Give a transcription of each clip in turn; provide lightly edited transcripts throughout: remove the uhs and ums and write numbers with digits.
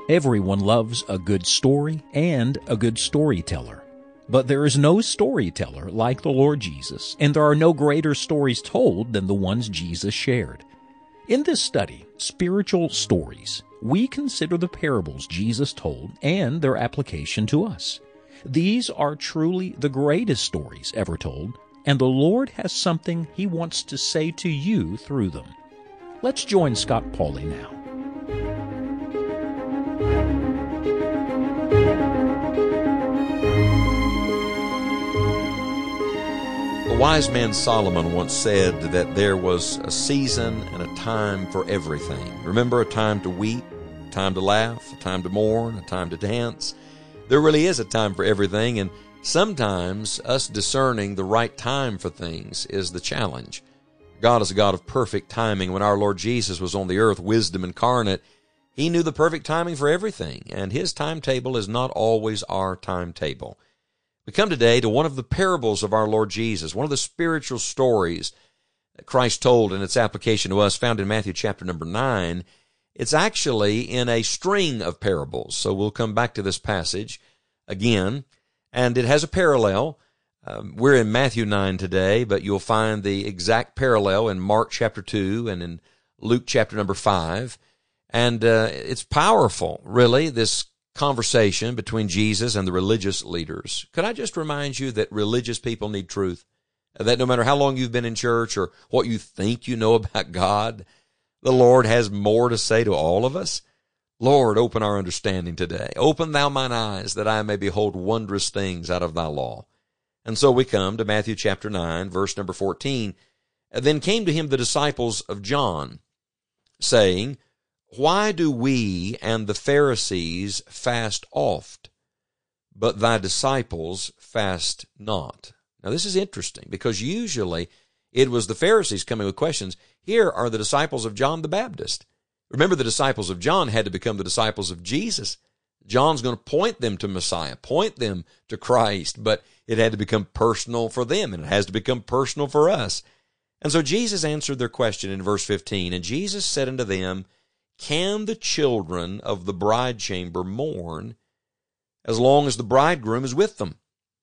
Everyone loves a good story and a good storyteller. But there is no storyteller like the Lord Jesus, and there are no greater stories told than the ones Jesus shared. In this study, Spiritual Stories, we consider the parables Jesus told and their application to us. These are truly the greatest stories ever told, and the Lord has something He wants to say to you through them. Let's join Scott Pauley now. The wise man Solomon once said that there was a season and a time for everything. Remember, a time to weep, a time to laugh, a time to mourn, a time to dance. There really is a time for everything, and sometimes us discerning the right time for things is the challenge. God is a God of perfect timing. When our Lord Jesus was on the earth, wisdom incarnate, He knew the perfect timing for everything, and His timetable is not always our timetable. We come today to one of the parables of our Lord Jesus, one of the spiritual stories that Christ told and its application to us, found in Matthew chapter number 9. It's actually in a string of parables, so we'll come back to this passage again, and it has a parallel. We're in Matthew 9 today, but you'll find the exact parallel in Mark chapter 2 and in Luke chapter number 5, and it's powerful, really, this conversation between Jesus and the religious leaders. Could I just remind you that religious people need truth? That no matter how long you've been in church or what you think you know about God, the Lord has more to say to all of us. Lord, open our understanding today. Open thou mine eyes that I may behold wondrous things out of thy law. And so we come to Matthew chapter 9, verse number 14. Then came to him the disciples of John, saying, Why do we and the Pharisees fast oft, but thy disciples fast not? Now this is interesting, because usually it was the Pharisees coming with questions. Here are the disciples of John the Baptist. Remember, the disciples of John had to become the disciples of Jesus. John's going to point them to Messiah, point them to Christ, but it had to become personal for them, and it has to become personal for us. And so Jesus answered their question in verse 15, And Jesus said unto them, Can the children of the bride chamber mourn as long as the bridegroom is with them?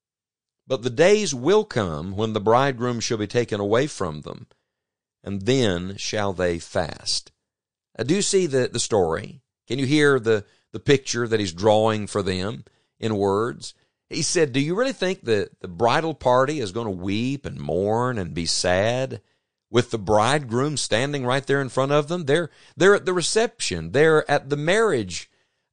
But the days will come when the bridegroom shall be taken away from them, and then shall they fast. Do you see the story? Can you hear the picture that he's drawing for them in words? He said, do you really think that the bridal party is going to weep and mourn and be sad with the bridegroom standing right there in front of them? They're at the reception. They're at the marriage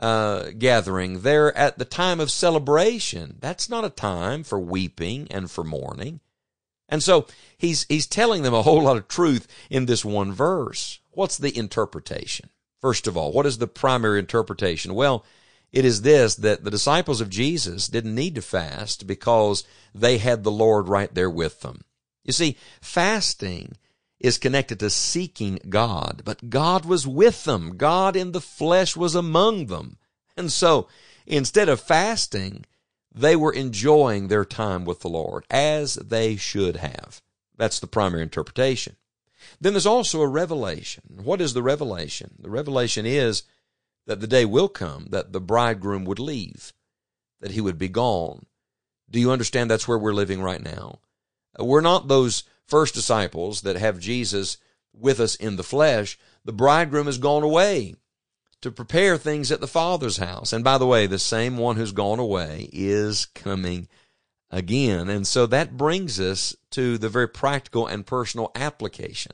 gathering. They're at the time of celebration. That's not a time for weeping and for mourning. And so he's telling them a whole lot of truth in this one verse. What's the interpretation? First of all, what is the primary interpretation? Well, it is this, that the disciples of Jesus didn't need to fast because they had the Lord right there with them. You see, fasting is connected to seeking God, but God was with them. God in the flesh was among them. And so, instead of fasting, they were enjoying their time with the Lord, as they should have. That's the primary interpretation. Then there's also a revelation. What is the revelation? The revelation is that the day will come that the bridegroom would leave, that he would be gone. Do you understand that's where we're living right now? We're not those first disciples that have Jesus with us in the flesh. The bridegroom has gone away to prepare things at the Father's house. And by the way, the same one who's gone away is coming again. And so that brings us to the very practical and personal application.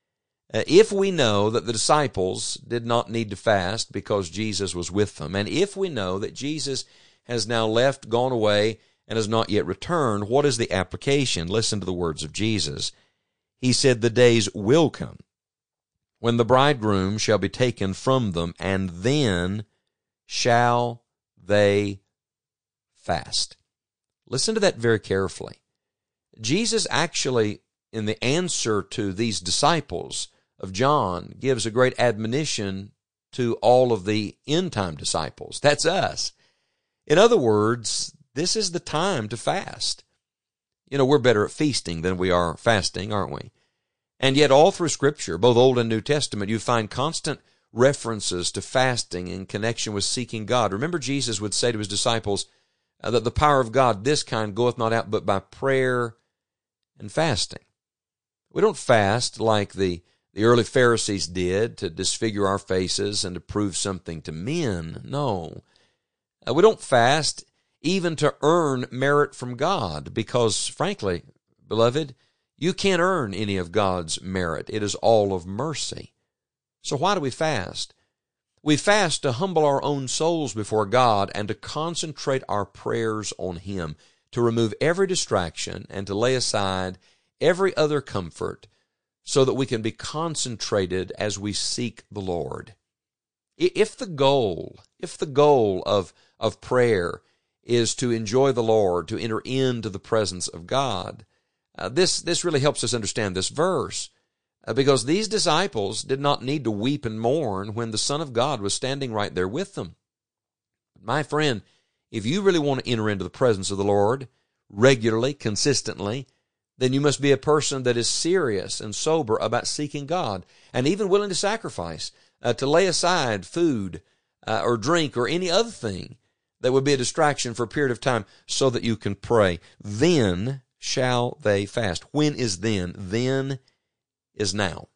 If we know that the disciples did not need to fast because Jesus was with them, and if we know that Jesus has now left, gone away, and has not yet returned, what is the application? Listen to the words of Jesus. He said, the days will come when the bridegroom shall be taken from them, and then shall they fast. Listen to that very carefully. Jesus actually, in the answer to these disciples of John, gives a great admonition to all of the end-time disciples. That's us. In other words, this is the time to fast. You know, we're better at feasting than we are fasting, aren't we? And yet all through Scripture, both Old and New Testament, you find constant references to fasting in connection with seeking God. Remember, Jesus would say to his disciples that the power of God, this kind, goeth not out but by prayer and fasting. We don't fast like the early Pharisees did to disfigure our faces and to prove something to men. No. We don't fast even to earn merit from God because, frankly, beloved, you can't earn any of God's merit. It is all of mercy. So why do we fast? We fast to humble our own souls before God and to concentrate our prayers on Him, to remove every distraction and to lay aside every other comfort so that we can be concentrated as we seek the Lord. If the goal of prayer is to enjoy the Lord, to enter into the presence of God, this really helps us understand this verse. Because these disciples did not need to weep and mourn when the Son of God was standing right there with them. My friend, if you really want to enter into the presence of the Lord regularly, consistently, then you must be a person that is serious and sober about seeking God and even willing to sacrifice, to lay aside food or drink or any other thing that would be a distraction for a period of time so that you can pray. Then shall they fast. When is then? Then is now.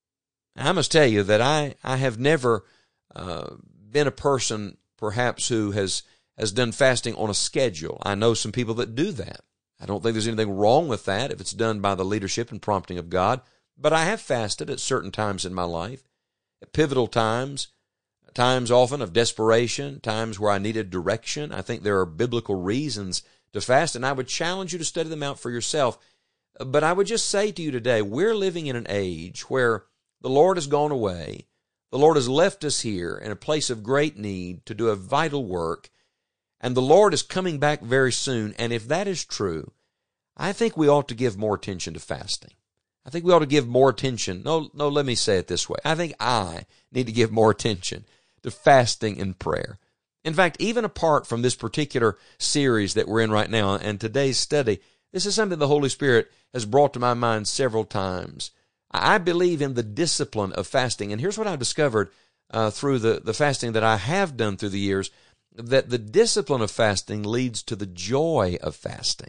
I must tell you that I have never been a person perhaps who has done fasting on a schedule. I know some people that do that. I don't think there's anything wrong with that if it's done by the leadership and prompting of God, but I have fasted at certain times in my life, at pivotal times often of desperation, times where I needed direction. I think there are biblical reasons to fast, and I would challenge you to study them out for yourself. But I would just say to you today, we're living in an age where the Lord has gone away. The Lord has left us here in a place of great need to do a vital work. And the Lord is coming back very soon. And if that is true, I think we ought to give more attention to fasting. I think we ought to give more attention. No, let me say it this way. I think I need to give more attention to fasting and prayer. In fact, even apart from this particular series that we're in right now and today's study, this is something the Holy Spirit has brought to my mind several times. I believe in the discipline of fasting. And here's what I've discovered through the fasting that I have done through the years, that the discipline of fasting leads to the joy of fasting.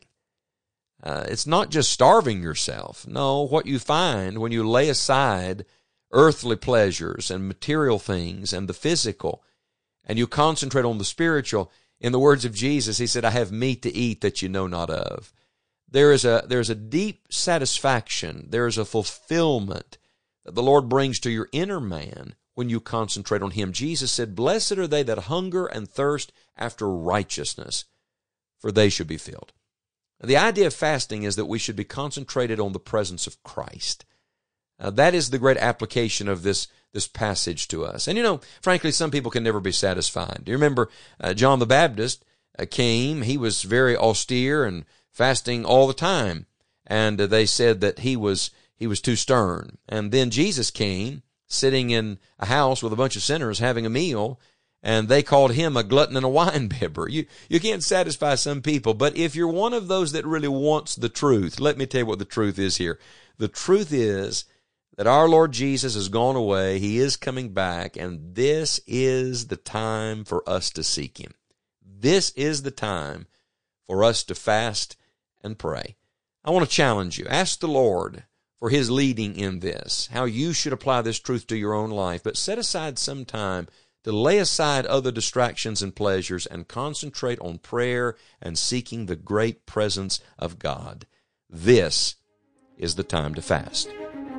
It's not just starving yourself. No, what you find when you lay aside earthly pleasures and material things and the physical, and you concentrate on the spiritual, in the words of Jesus, He said, I have meat to eat that you know not of. There's a deep satisfaction, there's a fulfillment that the Lord brings to your inner man when you concentrate on Him. Jesus said, blessed are they that hunger and thirst after righteousness, for they should be filled. The idea of fasting is that we should be concentrated on the presence of Christ. That is the great application of this passage to us. And frankly, some people can never be satisfied. Do you remember John the Baptist came? He was very austere and fasting all the time, and they said that he was too stern. And then Jesus came, sitting in a house with a bunch of sinners having a meal, and they called Him a glutton and a wine-bibber. You can't satisfy some people, but if you're one of those that really wants the truth, let me tell you what the truth is here. The truth is that our Lord Jesus has gone away, He is coming back, and this is the time for us to seek Him. This is the time for us to fast and pray. I want to challenge you. Ask the Lord for His leading in this, how you should apply this truth to your own life, but set aside some time to lay aside other distractions and pleasures and concentrate on prayer and seeking the great presence of God. This is the time to fast.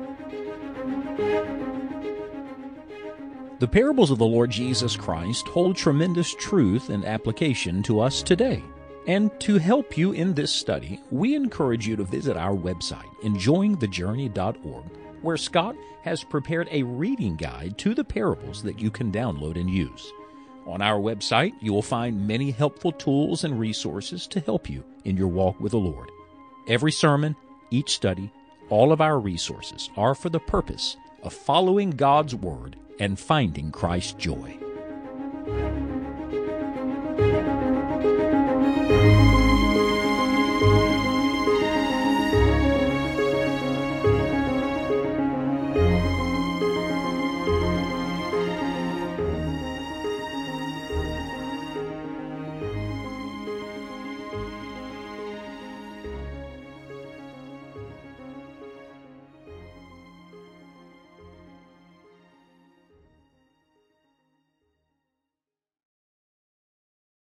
The parables of the Lord Jesus Christ hold tremendous truth and application to us today. And to help you in this study, we encourage you to visit our website, enjoyingthejourney.org, where Scott has prepared a reading guide to the parables that you can download and use. On our website, you will find many helpful tools and resources to help you in your walk with the Lord. Every sermon, each study, all of our resources are for the purpose of following God's Word and finding Christ's joy.